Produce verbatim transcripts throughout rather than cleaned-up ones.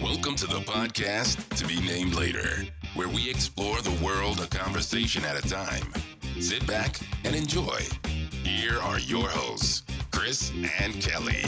Welcome to the podcast To Be Named Later, where we explore the world a conversation at a time. Sit back and enjoy. Here are your hosts, Chris and Kelly.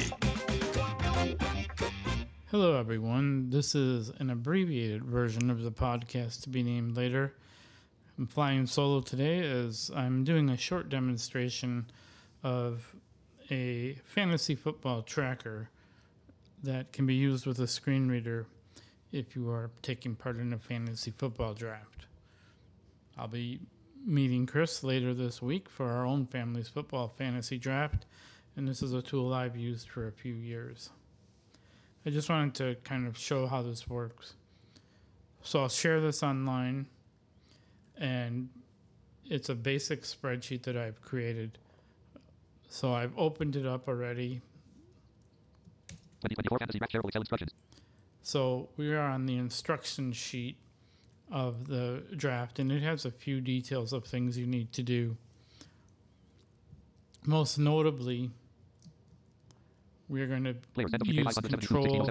Hello, everyone. This is an abbreviated version of the podcast To Be Named Later. I'm flying solo today as I'm doing a short demonstration of a fantasy football tracker that can be used with a screen reader if you are taking part in a fantasy football draft. I'll be meeting Chris later this week for our own family's football fantasy draft, and this is a tool I've used for a few years. I just wanted to kind of show how this works. So I'll share this online, and it's a basic spreadsheet that I've created. So I've opened it up already. twenty twenty-four Fantasy Draft Shareable Excel instructions. So we are on the instruction sheet of the draft, and it has a few details of things you need to do. Most notably, we are going to use control.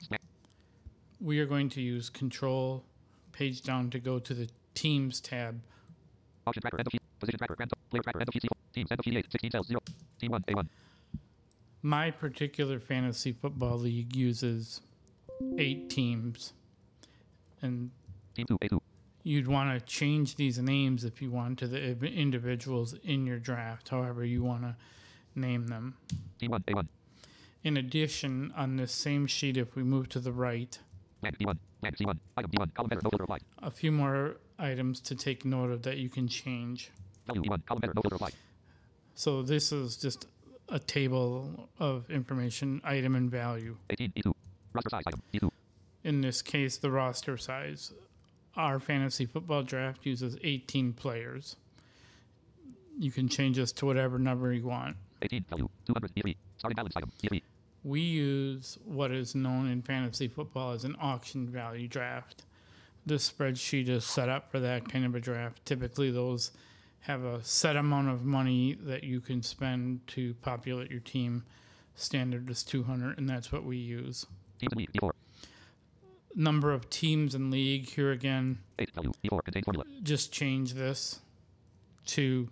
We are going to use control page down to go to the teams tab. Option tracker, end of sheet, position tracker, end of, player tracker, end of sheet, C four, teams, end of sheet eight, sixteen cells, zero, team one, A one. My particular fantasy football league uses eight teams, and team two, A two. You'd want to change these names if you want to the individuals in your draft, however you want to name them. Team one, A one. In addition, on this same sheet, if we move to the right, blank D one, blank C one, item D one, column header, no filter applied. A few more items to take note of that you can change. W E one, column header, no filter applied. So this is just a table of information, item and value. eighteen, E two. Roster size, item, E two. In this case, the roster size. Our fantasy football draft uses eighteen players. You can change this to whatever number you want. eighteen, W, two hundred, E three. Starting balance, item, E three. We use what is known in fantasy football as an auction value draft. This spreadsheet is set up for that kind of a draft. Typically, those have a set amount of money that you can spend to populate your team. Standard is two hundred, and that's what we use. Teams in league, E four. Number of teams in league, here again. eight, W, E four, contain formula. Just change this to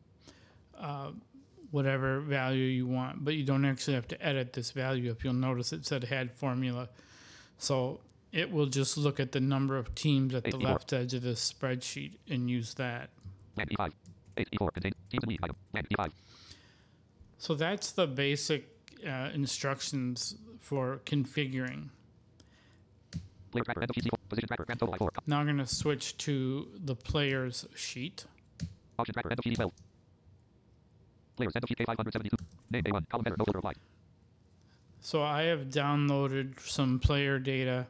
uh, whatever value you want, but you don't actually have to edit this value. If you'll notice, it said had formula. So it will just look at the number of teams at the left edge of this spreadsheet and use that. Blank E five. eight, E four, contain teams in league, item, blank E five. So that's the basic uh, instructions for configuring. Player tracker, end of sheet, C four, position tracker, grand total, I four. Now I'm going to switch to the players sheet. Option tracker, end of sheet, E twelve. Players, end of sheet, K five seventy-two. Name, A one, column header, no filter applied. So I have downloaded some player data.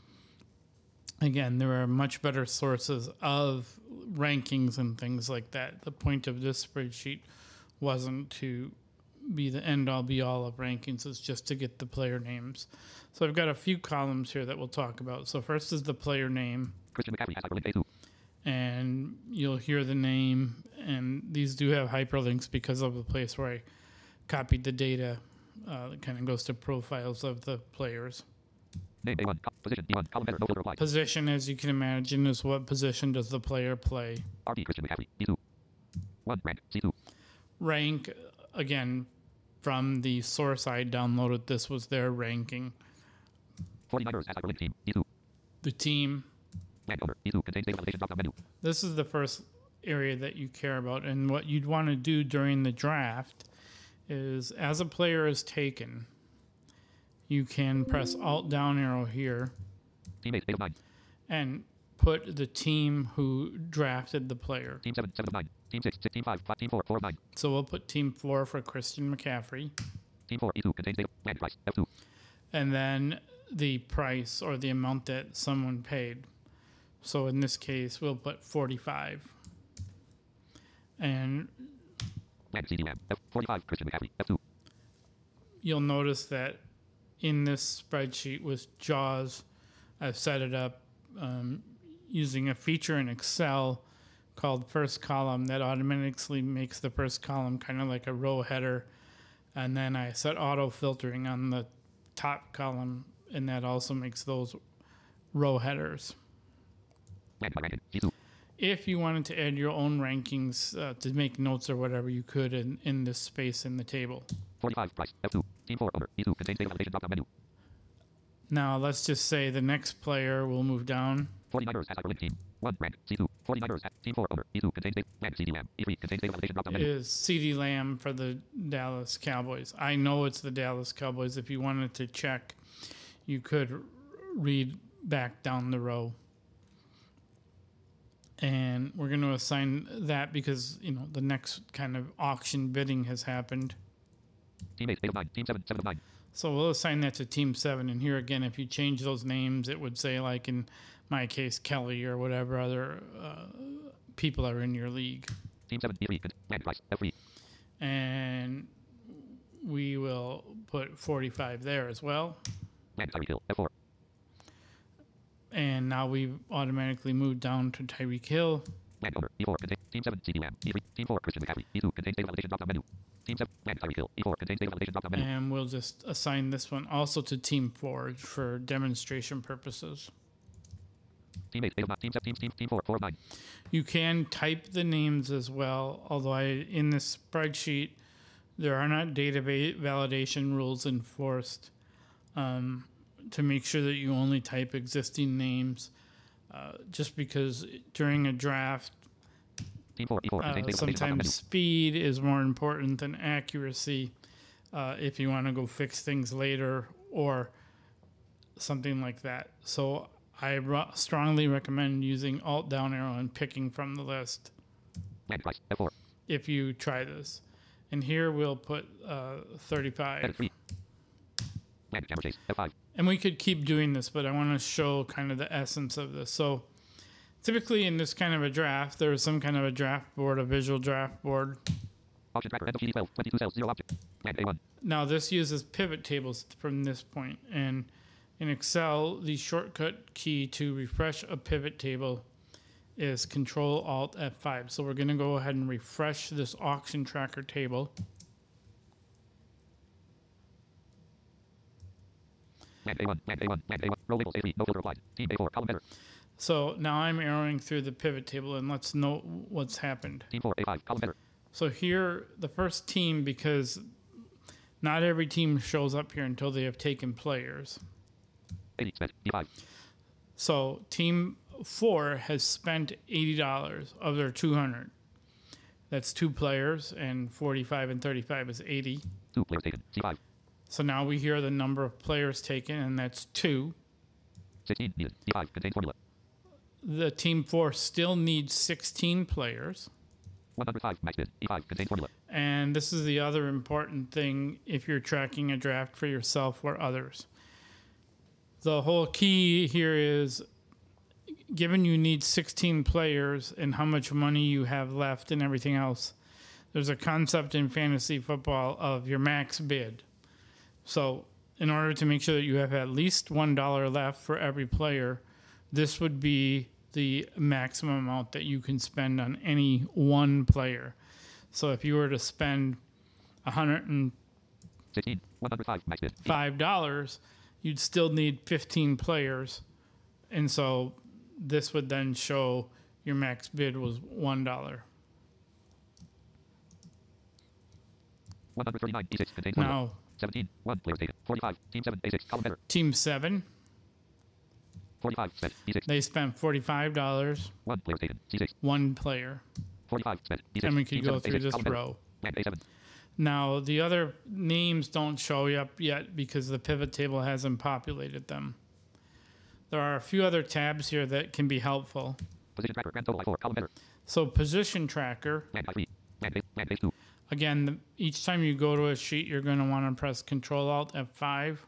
Again, there are much better sources of rankings and things like that. The point of this spreadsheet wasn't to be the end-all, be-all of rankings. It's just to get the player names. So I've got a few columns here that we'll talk about. So first is the player name. Christian McCaffrey has hyperlink A two. And you'll hear the name. And these do have hyperlinks because of the place where I copied the data. Uh, it kind of goes to profiles of the players. Name A one, co- position D one, column header, no filter applied. Position, as you can imagine, is what position does the player play. R D Christian McCaffrey, D two. one, rank, C two. Rank, again, from the source I downloaded, this was their ranking. forty-niners has hyperlink team, D two. The team. Blank owner, D two, contains data validation drop-down menu. This is the first area that you care about. And what you'd want to do during the draft is, as a player is taken, you can press Alt down arrow here Team eight, eight of nine. and put the team who drafted the player. Team seven, seven of nine. Team six, six, team five, five, team four, four of nine. So we'll put team four for Christian McCaffrey. Team four, E two, contains data, blank price, F two. And then the price or the amount that someone paid. So in this case, we'll put forty-five. And blank C D M, F forty-five, Christian McCaffrey, F two. You'll notice that in this spreadsheet with JAWS, I've set it up um, using a feature in Excel called first column that automatically makes the first column kind of like a row header. And then I set auto filtering on the top column and that also makes those row headers. Rank by ranking. G two. If you wanted to add your own rankings uh, to make notes or whatever, you could in, in this space in the table. forty-five. Price. F two. Team four. Owner. E two. Contains data validation drop-down menu. Now, let's just say the next player will move down. forty-niners has hyperlink team. one. Rank. C two. forty-niners has Team four. Owner. E two. Contains data. Rank. C D Lamb. E three. Contains data validation drop-down menu. Is CeeDee Lamb for the Dallas Cowboys. I know it's the Dallas Cowboys. If you wanted to check, you could r- read back down the row. And we're going to assign that because, you know, the next kind of auction bidding has happened. Team eight. eight of nine. Team seven. seven of nine. So we'll assign that to Team seven. And here again, if you change those names, it would say, like in my case, Kelly or whatever other uh, people are in your league. Team seven. E three. Rank. Price. F three. And we will put forty-five there as well. Rank. Tyreek Hill. F four. And now we've automatically moved down to Tyreek Hill. Rank. Owner. E four. Contains. Team seven. C D Lamb. E three. Team four. Christian McCaffrey. E two. Contains data validation drop-down menu. Team seven. Rank. Tyreek Hill. E four. Contains data validation drop-down menu. And we'll just assign this one also to Team four for demonstration purposes. Team eight. eight of nine. Team seven. Team, team, team four. four of nine. You can type the names as well, although I, in this spreadsheet, there are not database validation rules enforced um, to make sure that you only type existing names. Uh, just because during a draft, Team four. E four. uh, Contains data validation drop-down sometimes menu. speed is more important than accuracy uh, if you want to go fix things later or something like that. So I ro- strongly recommend using Alt down arrow and picking from the list Rank. Price. F four. if you try this. And here we'll put uh, thirty-five. Edit three. Rank. Camera chase. F five. And we could keep doing this, but I want to show kind of the essence of this. So typically in this kind of a draft, there is some kind of a draft board, a visual draft board. Auction tracker. End of G D twelve. twenty-two cells. Zero object. Rank. A one. Now this uses pivot tables from this point. And in Excel, the shortcut key to refresh a pivot table is Control Alt F five. So we're going to go ahead and refresh this auction tracker table. Rank. A one. Rank. A one. Rank. A one. Row labels. A three. No filter applied. Team A four. Column header. So now I'm arrowing through the pivot table, and let's note what's happened. Team four. A five. Column header. So here, the first team, because not every team shows up here until they have taken players. eighty. Spent. E five. So team four has spent eighty dollars of their two hundred. That's two players, and forty-five and thirty-five is eighty. Two players taken. C five. So now we hear the number of players taken, and that's two. sixteen. Needed. E five. Contains formula. The team four still needs sixteen players. one hundred five. Max bid. E five. Contains formula. And this is the other important thing if you're tracking a draft for yourself or others. The whole key here is, given you need sixteen players and how much money you have left and everything else, there's a concept in fantasy football of your max bid. So in order to make sure that you have at least one dollar left for every player, this would be the maximum amount that you can spend on any one player. So if you were to spend one hundred sixteen. one hundred five. Max bid. five dollars, you'd still need fifteen players. And so this would then show your max bid was one dollar. one hundred thirty-nine. E six. Contains formula. Now, seventeen. one. Players taken. forty-five. Team seven. A six. Column header. Team seven, forty-five. Spent. E six. they spent forty-five dollars, one. Players taken. C six. one player. forty-five. Spent. E six. And we could Team go seven. through A six. this Column header. row. Rank. A seven. Now, the other names don't show up yet because the pivot table hasn't populated them. There are a few other tabs here that can be helpful. Position tracker. Grand total. I four. Column header. So position tracker, Rank. I three. Rank. A. Rank. A two. again, the, each time you go to a sheet, you're going to want to press Control Alt F five.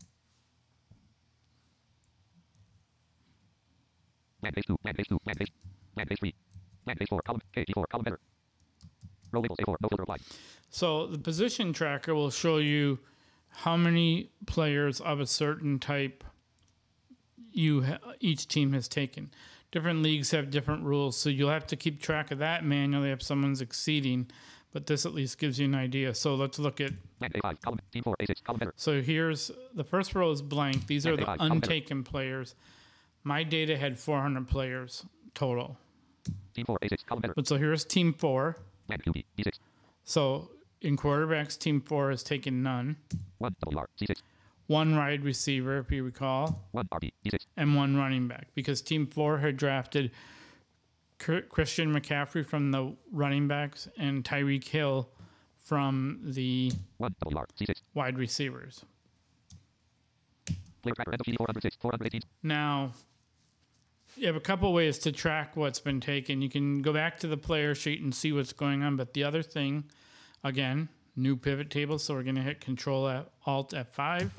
Rank. A two. Rank. A two. Rank. A. Rank. A three. Rank. A four. Column. K G four. Column header. Row labels. A four. No filter applied. So the position tracker will show you how many players of a certain type you ha- each team has taken. Different leagues have different rules, so you'll have to keep track of that manually if someone's exceeding. but this at least gives you an idea. So let's look at. Blank A five, column, team four, A six, column header. So here's the first row is blank. These are Blank the A five, column header. untaken players. My data had four hundred players total. Team four, A six, column header. But so here's team four. Blank Q B, B six. So in quarterbacks, team four has taken none. one W R, C six. One wide receiver, if you recall, one R B, B six. and one running back, because team four had drafted Cr- Christian McCaffrey from the running backs and Tyreek Hill from the one W R, C six. wide receivers. Player tracker, N F C four hundred six, four hundred eighteen. Now, you have a couple ways to track what's been taken. You can go back to the player sheet and see what's going on. But the other thing, again, new pivot table. So we're going to hit Control F, Alt F five.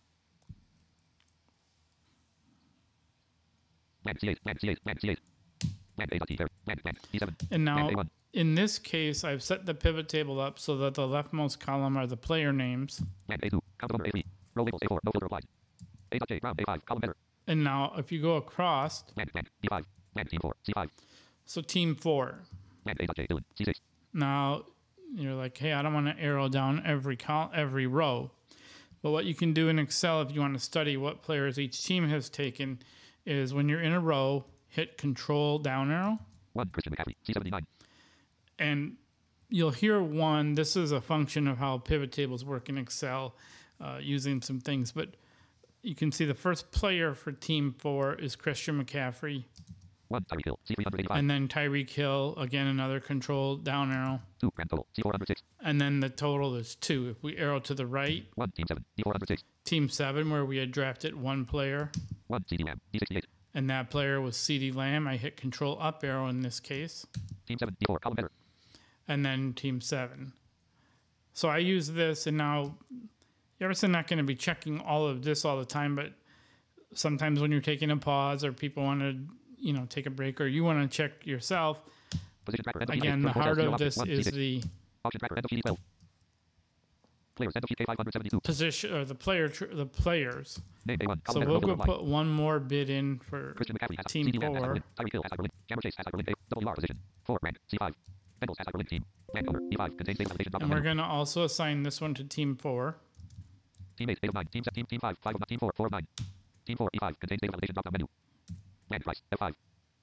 Blank C eight, blank C eight, blank C eight. Blank A dot T, there, blank, blank, D seven. And now, Blank A one. in this case, I've set the pivot table up so that the leftmost column are the player names. Blank A two, count number A three. Row labels A four, no filter applied. A dot J, Brown, A five, column header. And now, if you go across, Blank, blank, B five. Blank team four, C five. so team four. Blank A dot J, Dylan, C six. Now, you're like, hey, I don't want to arrow down every col- every row. But what you can do in Excel, if you want to study what players each team has taken, is when you're in a row, hit Control down arrow, one Christian McCaffrey, C seventy-nine. and you'll hear one. This is a function of how pivot tables work in Excel, uh, using some things. But you can see the first player for team four is Christian McCaffrey, one Tyreek Hill, C three eighty-five. and then Tyreek Hill, again, another Control down arrow. two grand total, C four hundred six. And then the total is two. If we arrow to the right, one team seven, D four hundred six. team seven, where we had drafted one player, one C D Lamb, D sixty-eight. and that player was CeeDee Lamb. I hit Control up arrow in this case, Team seven, D four, column header. and then team seven. So I use this, and now you're obviously not going to be checking all of this all the time, but sometimes when you're taking a pause or people want to, you know, take a break, or you want to check yourself, Position tracker, end of again, the from four heart zero of options, this one, is C six. the Option tracker, end of G D twelve. Players, end of G K five hundred seventy-two. position, or the player, tr- the players. Name A one, So column header, we'll no go filter applied. put one more bid in for Christian McCaffrey has team CeeDee Lamb has four. Hyperlink. Tyreek Hill has Hyperlink. Jammer Chase has Hyperlink. A W R position. four rank. C five. Bengals has Hyperlink team. Blank owner. E five contains data validation. Drop And down we're menu. going to also assign this one to team four. Team eight, eight of nine. Team seven, team, team five, five of nine. Team four, four of nine. Team four, E five contains data validation. Drop down menu. Blank price. F five.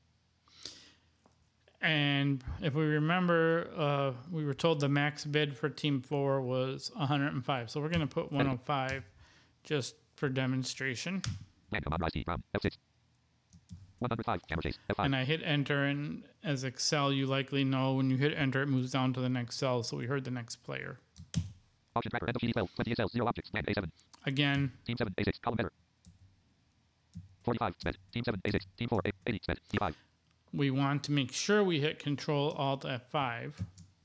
And if we remember, uh, we were told the max bid for team four was one hundred five. So we're going to put one hundred five just for demonstration. Blank command rise T Brown. F six. one hundred five. Jammer Chase. F five. And I hit enter, and as Excel, you likely know when you hit enter, it moves down to the next cell. So we heard the next player. Option tracker. End of G D twelve. twenty S L. Zero objects. Blank A seven. Again, Team seven. A six. Column header. forty-five. Spent. Team seven. A six. Team four. A- eighty. Spent. D five. we want to make sure we hit Control Alt F five.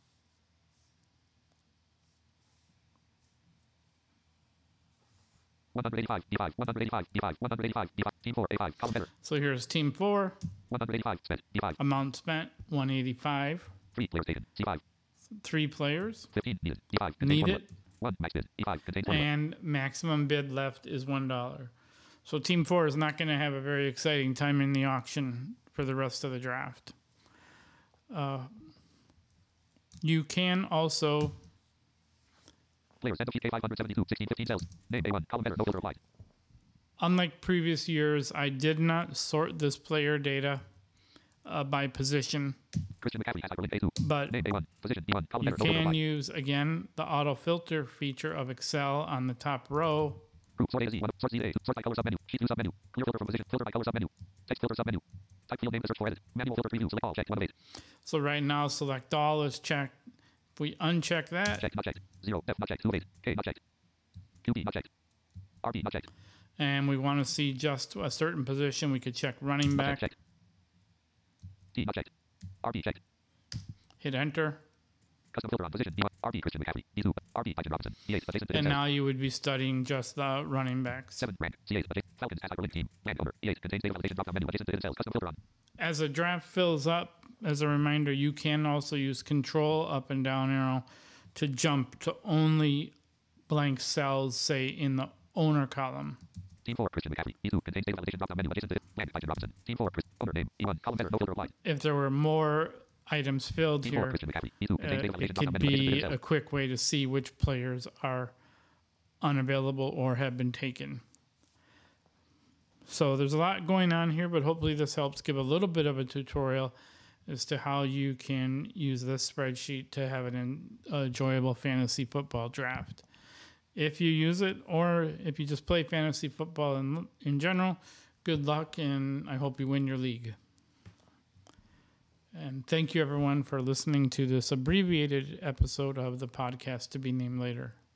one hundred eighty-five. D five. one hundred eighty-five. D five. one hundred eighty-five. D five. Team four. A five. Column header. So here's team four, one hundred eighty-five. Spent. D five. amount spent one hundred eighty-five, three players taken. C five. three players fifteen needed. D five. Contains needed, one. one max bid. E five contains one. and maximum bid left is one dollar. So team four is not going to have a very exciting time in the auction for the rest of the draft. Uh, you can also, Players. End of G K five hundred seventy-two. sixteen fifteen cells. Name A one. Column header. No filter applied. unlike previous years, I did not sort this player data uh, by position, Christian McCaffrey has Hyperlink A two. but Name A one. Position D one. Column you header. No filter can applied. use, again, the auto filter feature of Excel on the top row. Group sort A to Z. one. Sort Z to A. Sort by color submenu. Sheet two submenu. Clear filter from position. Filter by color submenu. Text filter submenu. Type field name to search for edit. Manual filter preview. Select all. Checked. one of eight. So right now, select all is checked. If we uncheck that, Checked. Not checked. zero. F not checked. two of eight. K not checked. Q B not checked. R B not checked. and we want to see just a certain position, we could check running Not back, checked. T not checked. R B checked. hit enter, Custom filter on position. D one. R B Christian McCaffrey. D two. R B Tyson Robinson. D eight. Adjacent to and seven. now you would be studying just the running backs. seven. Rank. C eight. Adjacent. Falcons has Hyperlink team. Blank owner. E eight. Contains data validation. Drop down menu. Adjacent to hidden cells. Custom filter on. As the draft fills up, as a reminder, you can also use Control up and down arrow to jump to only blank cells, say in the owner column. Team four. Christian McCaffrey. E two. Contains data validation. Drop down menu. Adjacent to blank. Tyson Robinson. Team four. Chris. Owner name. E one. Column header. No filter applied. If there were more items filled Team four, here, Christian McCaffrey. E two, uh, name data it location, drop could down menu, be individual a quick way to see which players are unavailable or have been taken. So there's a lot going on here, but hopefully this helps give a little bit of a tutorial as to how you can use this spreadsheet to have an enjoyable fantasy football draft. If you use it, or if you just play fantasy football in, in general, good luck, and I hope you win your league. And thank you, everyone, for listening to this abbreviated episode of the podcast to be named later.